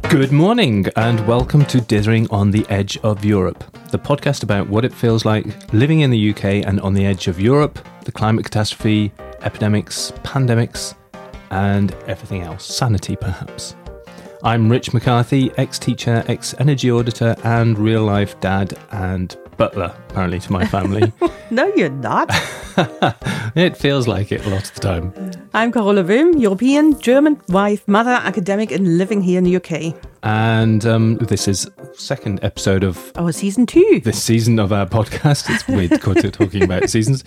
Good morning and welcome to Dithering on the Edge of Europe, the podcast about what it feels like living in the UK and on the edge of Europe, the climate catastrophe, epidemics, pandemics, and everything else. Sanity, perhaps. I'm Rich McCarthy, ex-teacher, ex-energy auditor, and real-life dad and butler, apparently, to my family. No, you're not. It feels like it a lot of the time. I'm Carola Wim, European, German wife, mother, academic, and living here in the UK. And this is second episode of our season 2. This season of our podcast. It's weird talking about seasons.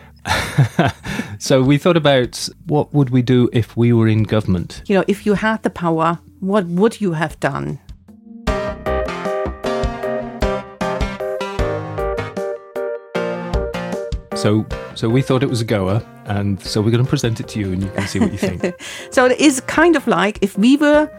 So we thought about what would we do if we were in government? You know, if you had the power, what would you have done? So we thought it was a goer, and so we're going to present it to you and you can see what you think. So it is kind of like if we were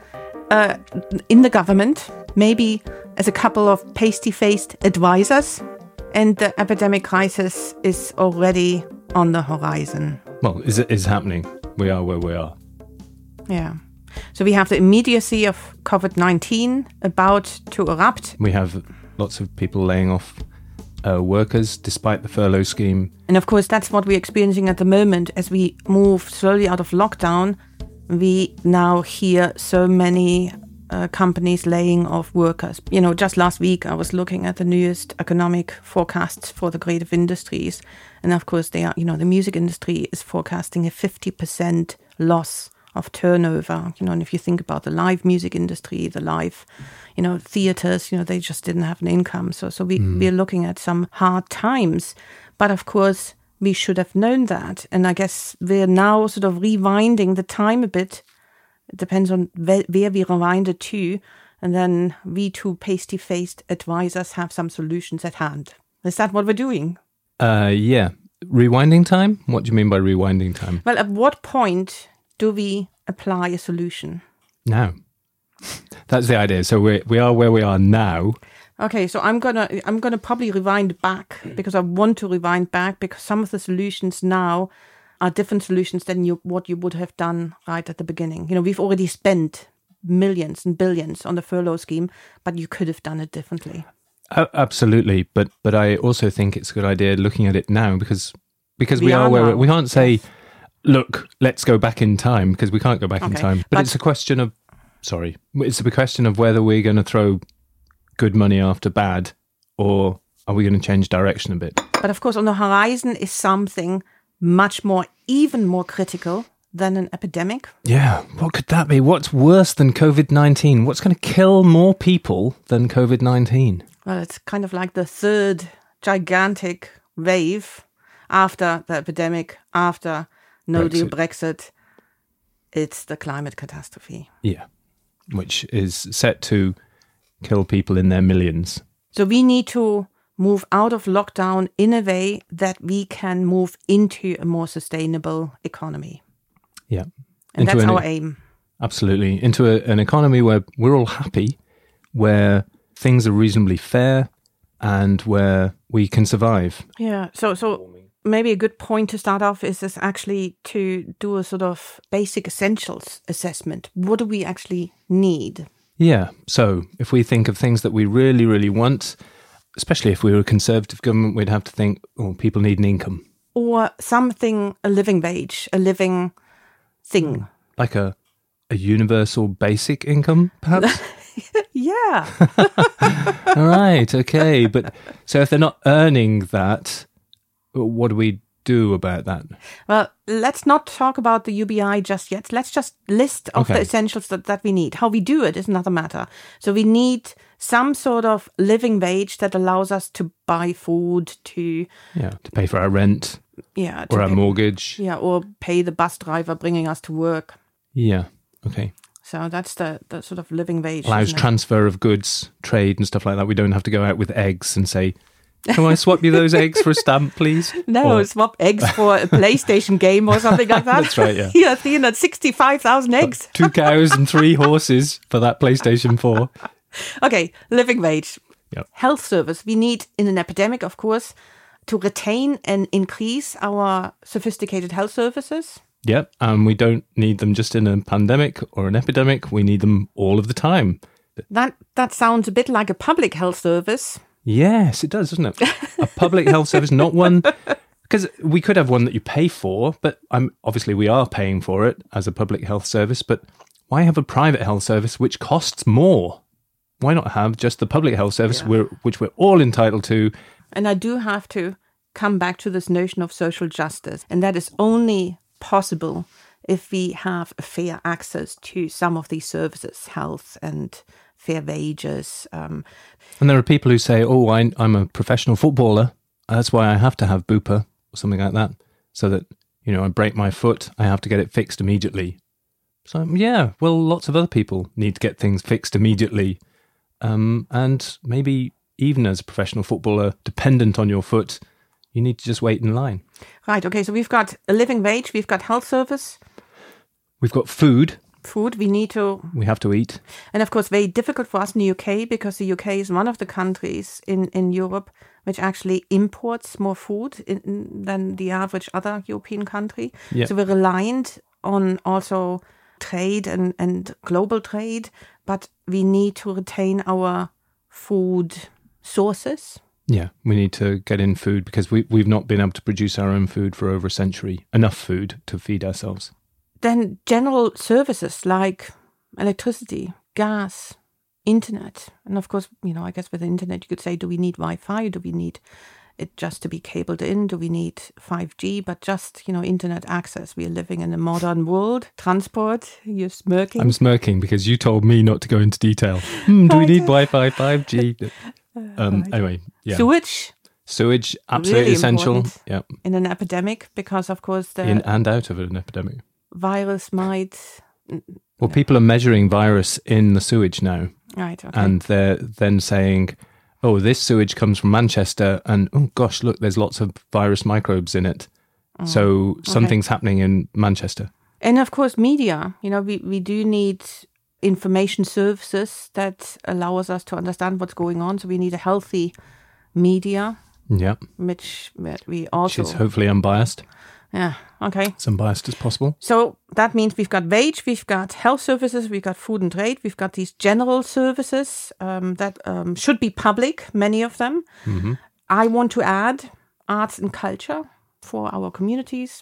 in the government, maybe as a couple of pasty-faced advisors, and the epidemic crisis is already on the horizon. Well, is happening. We are where we are. Yeah. So we have the immediacy of COVID-19 about to erupt. We have lots of people laying off workers despite the furlough scheme. And of course, that's what we're experiencing at the moment. As we move slowly out of lockdown, we now hear so many companies laying off workers. You know, just last week, I was looking at the newest economic forecasts for the creative industries. And of course, they are, you know, the music industry is forecasting a 50% loss of turnover. You know, and if you think about the live music industry, the live, you know, theaters, you know, they just didn't have an income. So we're looking at some hard times. But of course, we should have known that. And I guess we're now sort of rewinding the time a bit. It depends on where we rewind it to. And then we two pasty-faced advisors have some solutions at hand. Is that what we're doing? Yeah. Rewinding time? What do you mean by rewinding time? Well, at what point do we apply a solution? Now. That's the idea. So we are where we are now. Okay, so I'm gonna probably rewind back because I want to rewind back because some of the solutions now are different solutions than what you would have done right at the beginning. You know, we've already spent millions and billions on the furlough scheme, but you could have done it differently. Absolutely, but I also think it's a good idea looking at it now because we are where we can't say, look, let's go back in time because we can't go back in time. But it's a question of whether we're going to throw good money after bad, or are we going to change direction a bit? But of course, on the horizon is something even more critical than an epidemic. Yeah, what could that be? What's worse than COVID-19? What's going to kill more people than COVID-19? Well, it's kind of like the third gigantic wave after the epidemic, after no-deal Brexit. It's the climate catastrophe. Yeah, which is set to kill people in their millions. So we need to move out of lockdown in a way that we can move into a more sustainable economy. Yeah. And that's our aim. Absolutely. Into an economy where we're all happy, where things are reasonably fair, and where we can survive. Yeah. So maybe a good point to start off is actually to do a sort of basic essentials assessment. What do we actually need? Yeah. So if we think of things that we really, really want, especially if we were a conservative government, we'd have to think, people need an income. Or something, a living wage, a living thing. Like a universal basic income, perhaps? Yeah. All right. Okay. But so if they're not earning that, what do we do about that? Well, let's not talk about the UBI just yet. Let's just list off the essentials that we need. How we do it is another matter. So we need some sort of living wage that allows us to buy food, to pay for our rent, or our mortgage, or pay the bus driver bringing us to work. Yeah. Okay. So that's the sort of living wage. Allows transfer of goods, trade and stuff like that. We don't have to go out with eggs and say, can I swap you those eggs for a stamp, please? No, swap eggs for a PlayStation game or something like that. That's right, yeah. Yeah, 365,000 eggs. 2 cows and 3 horses for that PlayStation 4. Okay, living wage. Yep. Health service. We need, in an epidemic, of course, to retain and increase our sophisticated health services. Yep, and we don't need them just in a pandemic or an epidemic. We need them all of the time. That sounds a bit like a public health service. Yes, it does, doesn't it? A public health service, not one... Because we could have one that you pay for, but obviously we are paying for it as a public health service, but why have a private health service which costs more? Why not have just the public health service which we're all entitled to? And I do have to come back to this notion of social justice, and that is only possible if we have a fair access to some of these services, health and fair wages. And there are people who say, oh, I'm a professional footballer, that's why I have to have Bupa, or something like that, so that, I break my foot, I have to get it fixed immediately. So, yeah, well, lots of other people need to get things fixed immediately. And maybe even as a professional footballer, dependent on your foot, you need to just wait in line. Right, okay, so we've got a living wage, we've got health service. We've got food. We have to eat. And of course, very difficult for us in the UK, because the UK is one of the countries in Europe which actually imports more food than the average other European country. Yep. So we're reliant on also trade and global trade, but we need to retain our food sources. Yeah, we need to get in food because we've not been able to produce our own food for over a century, enough food to feed ourselves. Then general services like electricity, gas, internet. And of course, I guess with the internet, you could say, do we need Wi-Fi? Do we need it just to be cabled in? Do we need 5G? But just, internet access. We are living in a modern world. Transport, you're smirking. I'm smirking because you told me not to go into detail. Do we need Wi-Fi, 5G? Anyway, yeah. Sewage, absolutely really essential. Yeah. In an epidemic, because of course in and out of an epidemic. Virus might... Well, people are measuring virus in the sewage now. Right, okay. And they're then saying, oh, this sewage comes from Manchester and, oh gosh, look, there's lots of virus microbes in it. So something's happening in Manchester. And of course, media, we do need information services that allows us to understand what's going on. So we need a healthy media. Yeah. Which we also... Which is hopefully unbiased. Yeah, okay. As unbiased as possible. So that means we've got wage, we've got health services, we've got food and trade, we've got these general services that should be public, many of them. Mm-hmm. I want to add arts and culture for our communities.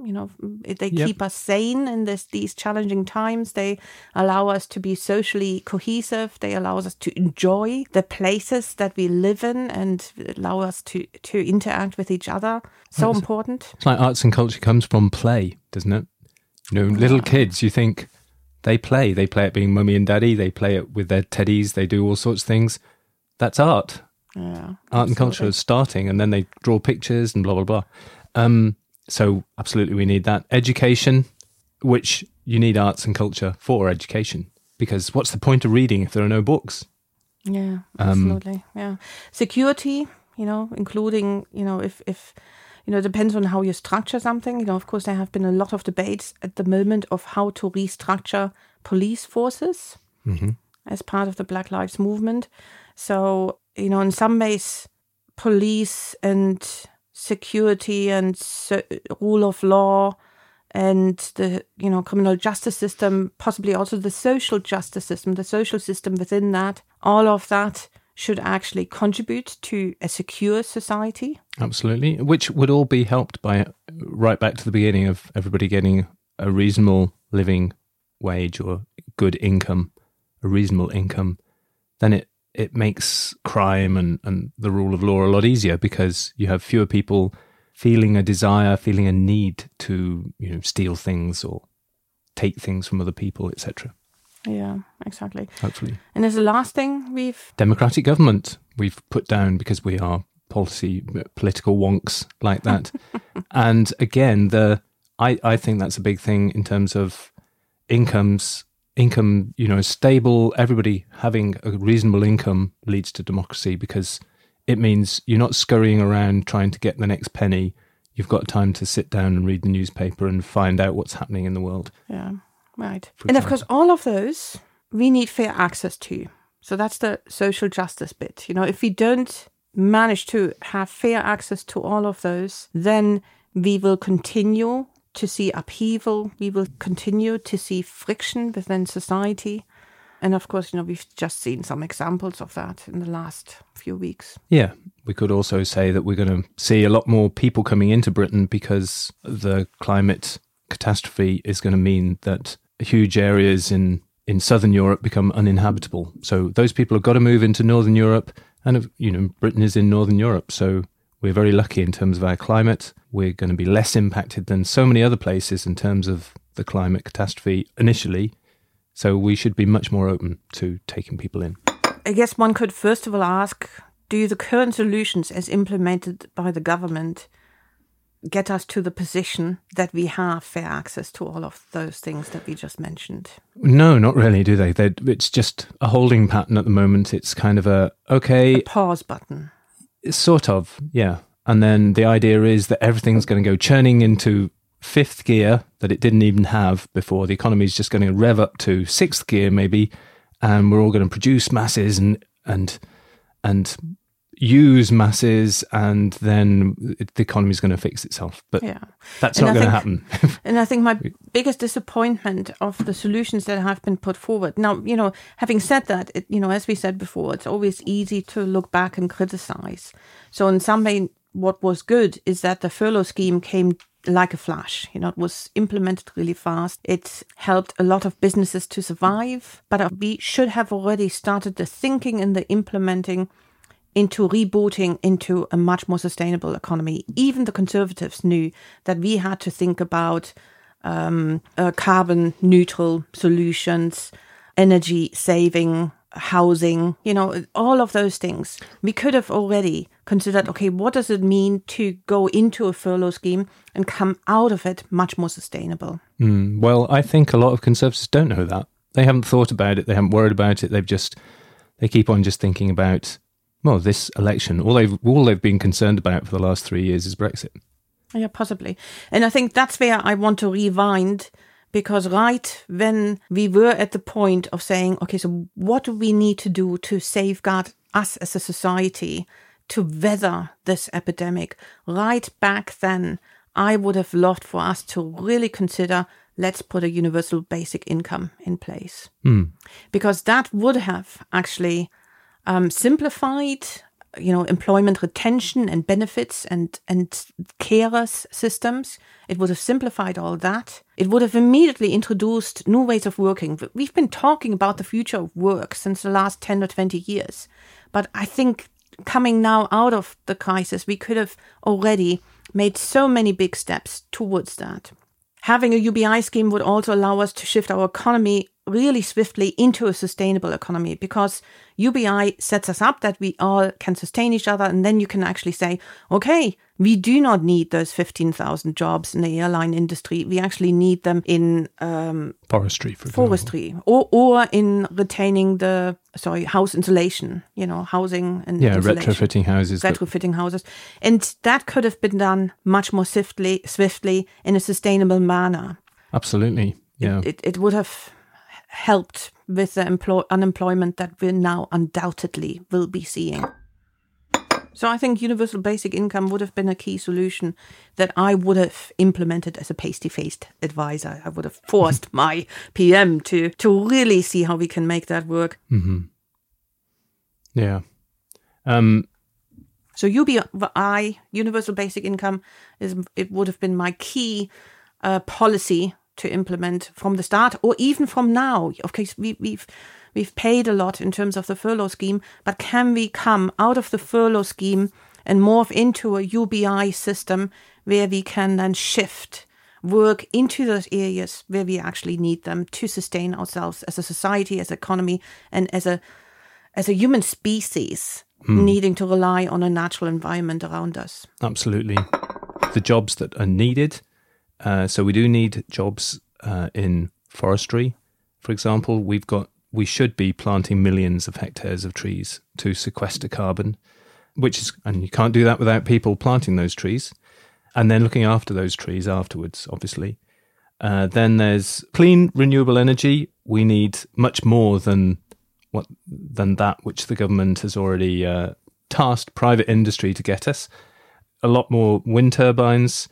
They keep us sane in these challenging times. They allow us to be socially cohesive. They allow us to enjoy the places that we live in and allow us to interact with each other. So important. It's like arts and culture comes from play, doesn't it? Little kids, you think they play. They play it being mummy and daddy. They play it with their teddies. They do all sorts of things. That's art. Yeah, art and culture is starting, and then they draw pictures and blah, blah, blah. So absolutely we need that. Education, which you need arts and culture for education, because what's the point of reading if there are no books? Yeah, absolutely. Yeah. Security, including, if it depends on how you structure something. Of course, there have been a lot of debates at the moment of how to restructure police forces as part of the Black Lives Movement. So, in some ways, police and security and rule of law and the criminal justice system, possibly also the social justice system, the social system within that, all of that should actually contribute to a secure society. Absolutely, which would all be helped by right back to the beginning of everybody getting a reasonable living wage or good income, a reasonable income. Then it makes crime and the rule of law a lot easier because you have fewer people feeling a desire, feeling a need to, steal things or take things from other people, etc. Yeah, exactly. Hopefully. And as the last thing democratic government we've put down because we are political wonks like that. And again, I think that's a big thing in terms of income, stable, everybody having a reasonable income leads to democracy because it means you're not scurrying around trying to get the next penny. You've got time to sit down and read the newspaper and find out what's happening in the world. Yeah, right. And of course, all of those we need fair access to. So that's the social justice bit. If we don't manage to have fair access to all of those, then we will continue to see upheaval. We will continue to see friction within society. And of course, we've just seen some examples of that in the last few weeks. Yeah, we could also say that we're going to see a lot more people coming into Britain because the climate catastrophe is going to mean that huge areas in southern Europe become uninhabitable. So those people have got to move into northern Europe, and Britain is in northern Europe. So we're very lucky in terms of our climate. We're going to be less impacted than so many other places in terms of the climate catastrophe initially. So we should be much more open to taking people in. I guess one could first of all ask, do the current solutions as implemented by the government get us to the position that we have fair access to all of those things that we just mentioned? No, not really, do they? It's just a holding pattern at the moment. It's kind of a pause button. Sort of, yeah. And then the idea is that everything's going to go churning into fifth gear that it didn't even have before. The economy is just going to rev up to sixth gear maybe, and we're all going to produce masses and use masses, and then the economy is going to fix itself. But that's not going to happen. And I think my biggest disappointment of the solutions that have been put forward. Now, having said that, as we said before, it's always easy to look back and criticize. So in some way, what was good is that the furlough scheme came like a flash. It was implemented really fast. It helped a lot of businesses to survive. But we should have already started the thinking and the implementing into rebooting into a much more sustainable economy. Even the Conservatives knew that we had to think about carbon neutral solutions, energy saving, housing, all of those things. We could have already considered, okay, what does it mean to go into a furlough scheme and come out of it much more sustainable? Well, I think a lot of Conservatives don't know that. They haven't thought about it. They haven't worried about it. They keep on just thinking about, well, this election. All they've been concerned about for the last 3 years is Brexit. Yeah, possibly. And I think that's where I want to rewind, because right when we were at the point of saying, okay, so what do we need to do to safeguard us as a society to weather this epidemic? Right back then, I would have loved for us to really consider, let's put a universal basic income in place. Because that would have actually simplified, employment retention and benefits and carers systems. It would have simplified all that. It would have immediately introduced new ways of working. We've been talking about the future of work since the last 10 or 20 years. But I think coming now out of the crisis, we could have already made so many big steps towards that. Having a UBI scheme would also allow us to shift our economy really swiftly into a sustainable economy, because UBI sets us up that we all can sustain each other. And then you can actually say, okay, we do not need those 15,000 jobs in the airline industry. We actually need them in forestry, for example. or in retaining house insulation, housing and insulation. Retrofitting houses. And that could have been done much more swiftly in a sustainable manner. Absolutely. Yeah. It would have helped with the unemployment that we now undoubtedly will be seeing. So I think universal basic income would have been a key solution that I would have implemented as a pasty-faced advisor. I would have forced my PM to really see how we can make that work. Mm-hmm. Yeah. So UBI, universal basic income, it would have been my key policy to implement from the start, or even from now. Okay, we've paid a lot in terms of the furlough scheme, but can we come out of the furlough scheme and morph into a UBI system where we can then shift work into those areas where we actually need them to sustain ourselves as a society, as an economy, and as a human species needing to rely on a natural environment around us. Absolutely. The jobs that are needed. So we do need jobs in forestry, for example. We should be planting millions of hectares of trees to sequester carbon, and you can't do that without people planting those trees and then looking after those trees afterwards, obviously. Then there's clean, renewable energy. We need much more than that which the government has already tasked private industry to get us. A lot more wind turbines,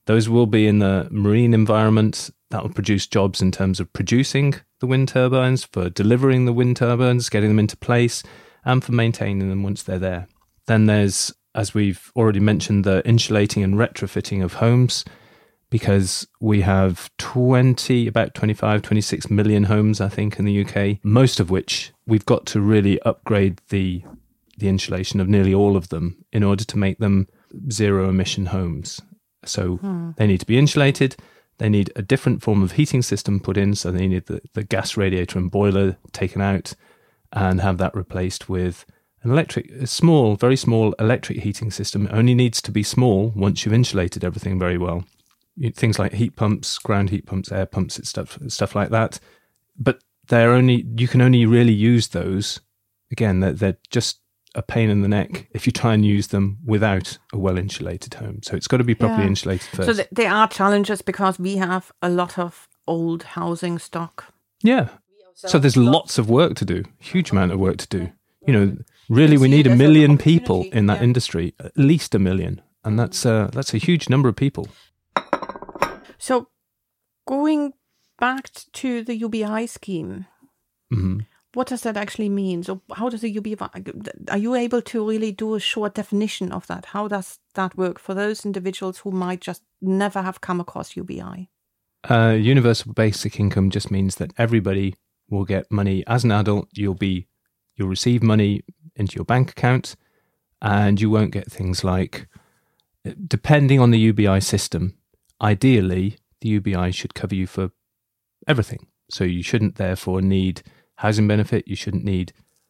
Those will be in the marine environment. That will produce jobs in terms of producing the wind turbines, for delivering the wind turbines, getting them into place, and for maintaining them once they're there. Then there's, as we've already mentioned, the insulating and retrofitting of homes, because we have about 25, 26 million homes, I think, in the UK, most of which we've got to really upgrade the insulation of nearly all of them in order to make them zero-emission homes. So they need to be insulated. They need a different form of heating system put in. So they need the gas radiator and boiler taken out and have that replaced with a small, very small electric heating system. It only needs to be small once you've insulated everything very well. Things like heat pumps, ground heat pumps, air pumps, stuff like that. But you can only really use those. Again, they're just a pain in the neck if you try and use them without a well-insulated home. So it's got to be properly insulated first. So there are challenges because we have a lot of old housing stock. Yeah. So there's lots of work to do, huge amount of work to do. Really we need 1 million people in that industry, at least 1 million. And that's a huge number of people. So going back to the UBI scheme, what does that actually mean? So how does the UBI, are you able to really do a short definition of that? How does that work for those individuals who might just never have come across UBI? Universal basic income just means that everybody will get money. As an adult, you'll receive money into your bank account, and you won't get things like, depending on the UBI system, ideally, the UBI should cover you for everything. So you shouldn't therefore need housing benefit. You shouldn't need,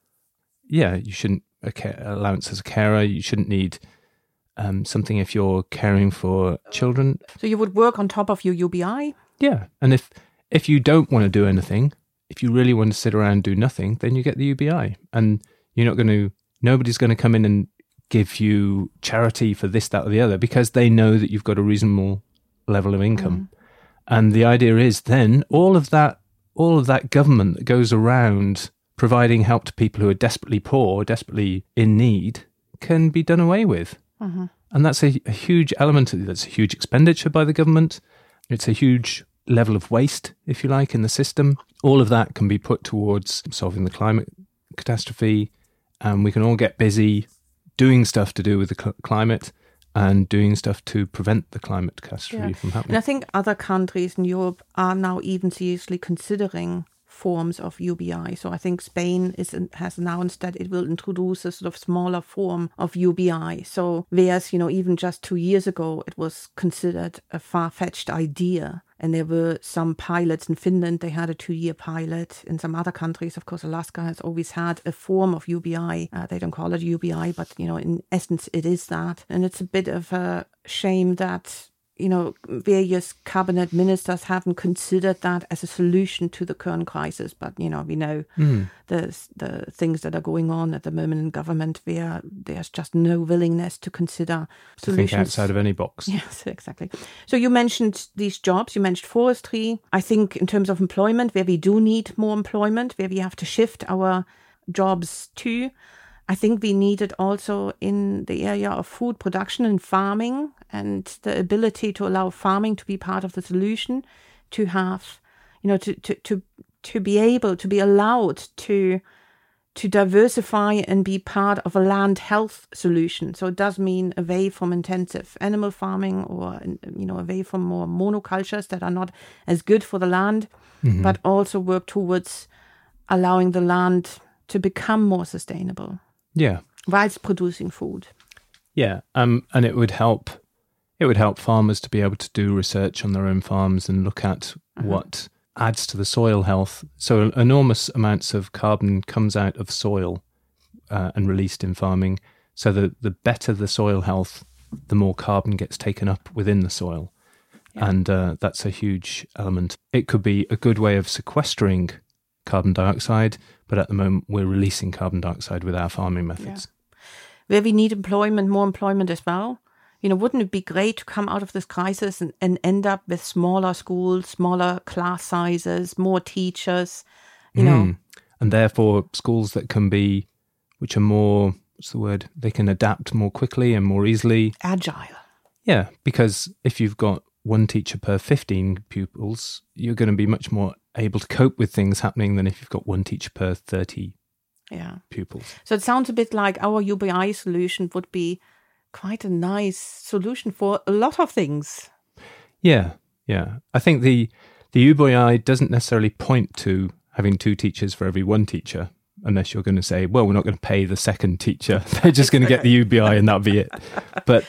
allowance as a carer. You shouldn't need something if you're caring for children. So you would work on top of your UBI? Yeah. And if you don't want to do anything, if you really want to sit around and do nothing, then you get the UBI. And nobody's going to come in and give you charity for this, that, or the other, because they know that you've got a reasonable level of income. And the idea is then all of that government that goes around providing help to people who are desperately poor, desperately in need, can be done away with. And that's a huge element. That's a huge expenditure by the government. It's a huge level of waste, if you like, in the system. All of that can be put towards solving the climate catastrophe, and we can all get busy doing stuff to do with the climate and doing stuff to prevent the climate catastrophe from happening. And I think other countries in Europe are now even seriously considering forms of UBI. So I think Spain has announced that it will introduce a sort of smaller form of UBI. So whereas, even just 2 years ago, it was considered a far-fetched idea. And there were some pilots in Finland, they had a 2-year pilot. In some other countries, of course, Alaska has always had a form of UBI. They don't call it UBI, but, in essence, it is that. And it's a bit of a shame that, various cabinet ministers haven't considered that as a solution to the current crisis. But, we know there's the things that are going on at the moment in government where there's just no willingness to consider solutions. To think outside of any box. Yes, exactly. So you mentioned these jobs, you mentioned forestry. I think in terms of employment, where we do need more employment, where we have to shift our jobs to, I think we need it also in the area of food production and farming, and the ability to allow farming to be part of the solution, to have, to be able to be allowed to diversify and be part of a land health solution. So it does mean away from intensive animal farming or, away from more monocultures that are not as good for the land, but also work towards allowing the land to become more sustainable. Yeah. Whilst producing food. Yeah. And it would help farmers to be able to do research on their own farms and look at what adds to the soil health. So enormous amounts of carbon comes out of soil and released in farming. So the better the soil health, the more carbon gets taken up within the soil. Yeah. And that's a huge element. It could be a good way of sequestering carbon dioxide, but at the moment we're releasing carbon dioxide with our farming methods. Yeah. Where we need employment, more employment as well. Wouldn't it be great to come out of this crisis and end up with smaller schools, smaller class sizes, more teachers, And therefore schools that can be, which are more, they can adapt more quickly and more easily. Agile. Yeah, because if you've got one teacher per 15 pupils, you're going to be much more able to cope with things happening than if you've got one teacher per 30 pupils. So it sounds a bit like our UBI solution would be quite a nice solution for a lot of things. Yeah. I think the UBI doesn't necessarily point to having 2 teachers for every 1 teacher, unless you're going to say, well, we're not going to pay the second teacher. They're just going to get the UBI and that'll be it. But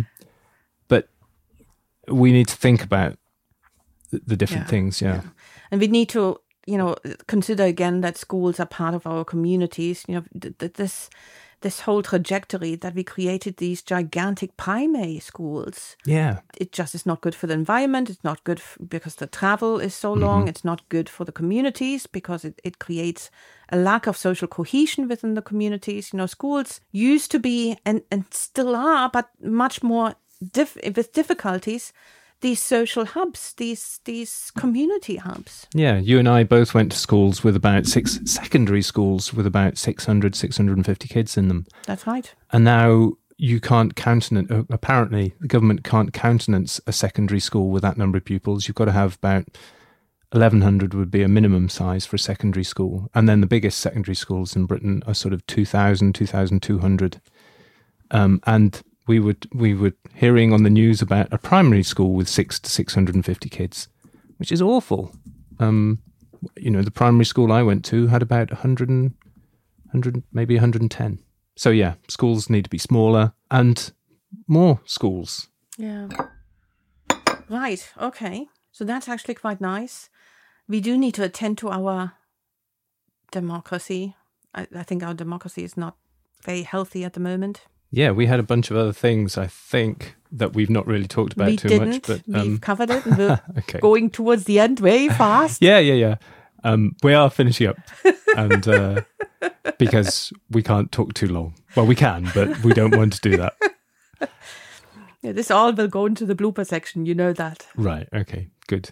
we need to think about the different things. Yeah. And we need to, consider again that schools are part of our communities. This whole trajectory that we created these gigantic primary schools. Yeah. It just is not good for the environment. It's not good because the travel is so long. It's not good for the communities because it creates a lack of social cohesion within the communities. Schools used to be and still are, but much more with difficulties, these social hubs, these community hubs. Yeah, you and I both went to schools with about secondary schools with about 600, 650 kids in them. That's right. And now you can't countenance, apparently the government can't countenance a secondary school with that number of pupils. You've got to have about 1,100 would be a minimum size for a secondary school. And then the biggest secondary schools in Britain are sort of 2,000, 2,200. And we were hearing on the news about a primary school with 600 to 650 kids, which is awful. The primary school I went to had about 100, maybe 110. So yeah, schools need to be smaller and more schools. Yeah. Right. Okay. So that's actually quite nice. We do need to attend to our democracy. I think our democracy is not very healthy at the moment. Yeah, we had a bunch of other things, I think, that we've not really talked about much. But we've covered it and we're going towards the end very fast. Yeah. We are finishing up and because we can't talk too long. Well, we can, but we don't want to do that. Yeah, this all will go into the blooper section, you know that. Right, okay, good.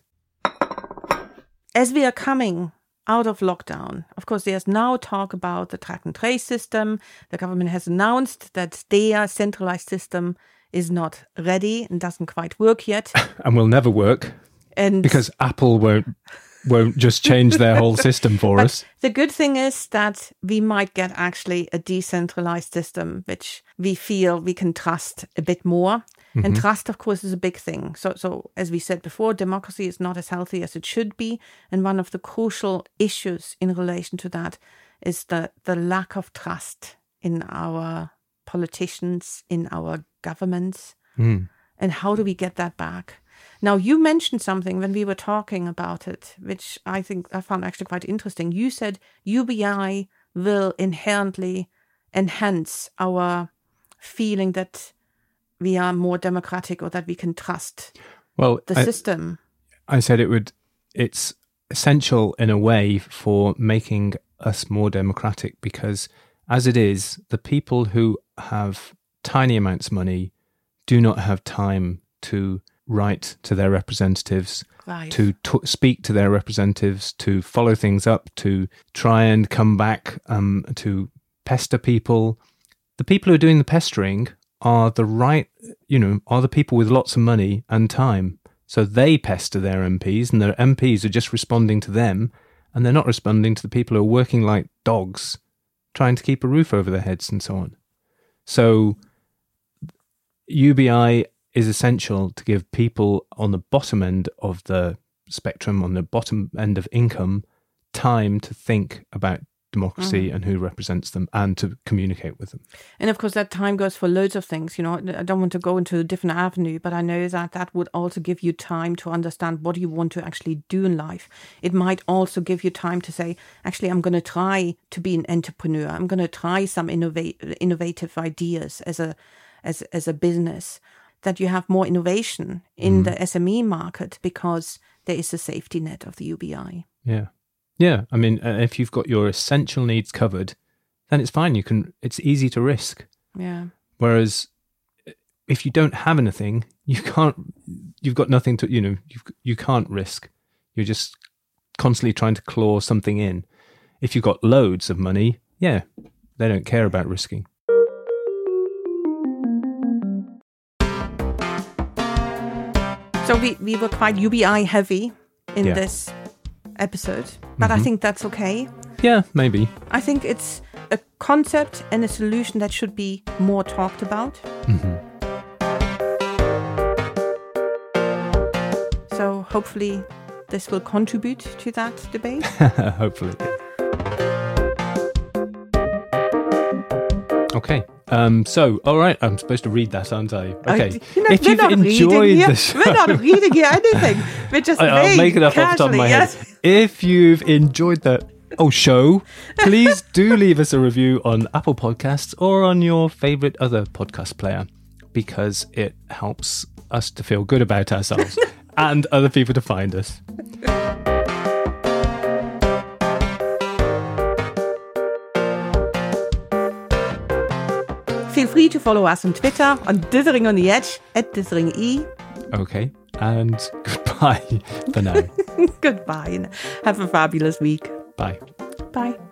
As we are coming out of lockdown, of course, there's now talk about the track and trace system. The government has announced that their centralized system is not ready and doesn't quite work yet. And will never work. And because Apple won't just change their whole system for us. The good thing is that we might get actually a decentralized system, which we feel we can trust a bit more. Mm-hmm. And trust, of course, is a big thing. So as we said before, democracy is not as healthy as it should be. And one of the crucial issues in relation to that is the lack of trust in our politicians, in our governments. And how do we get that back? Now, you mentioned something when we were talking about it, which I found actually quite interesting. You said UBI will inherently enhance our feeling that we are more democratic or that we can trust the system. I said it's essential in a way for making us more democratic because as it is, the people who have tiny amounts of money do not have time to write to their representatives, to speak to their representatives, to follow things up, to try and come back, to pester people. The people who are doing the pestering are the people with lots of money and time. So they pester their MPs and their MPs are just responding to them and they're not responding to the people who are working like dogs, trying to keep a roof over their heads and so on. So UBI is essential to give people on the bottom end of the spectrum, on the bottom end of income, time to think about democracy and who represents them and to communicate with them. And of course, that time goes for loads of things. I don't want to go into a different avenue, but I know that would also give you time to understand what you want to actually do in life. It might also give you time to say, actually, I'm going to try to be an entrepreneur. I'm going to try some innovative ideas as a business, that you have more innovation in the SME market because there is a safety net of the UBI. Yeah. Yeah, I mean, if you've got your essential needs covered, then it's fine. It's easy to risk. Yeah. Whereas if you don't have anything, you've got nothing to, you can't risk. You're just constantly trying to claw something in. If you've got loads of money, they don't care about risking. So we were quite UBI heavy in Yeah. this episode, but I think that's okay. Yeah, maybe. I think it's a concept and a solution that should be more talked about. So hopefully this will contribute to that debate. Hopefully. Okay. So, all right, I'm supposed to read that, aren't I? Okay. If you've enjoyed the show, we're not reading here anything. We're just I'll make it up off the top of my head. If you've enjoyed the show, please do leave us a review on Apple Podcasts or on your favorite other podcast player, because it helps us to feel good about ourselves and other people to find us. Feel free to follow us on Twitter on Dithering on the Edge @DitheringE. Okay, and goodbye for now. Goodbye and have a fabulous week. Bye. Bye.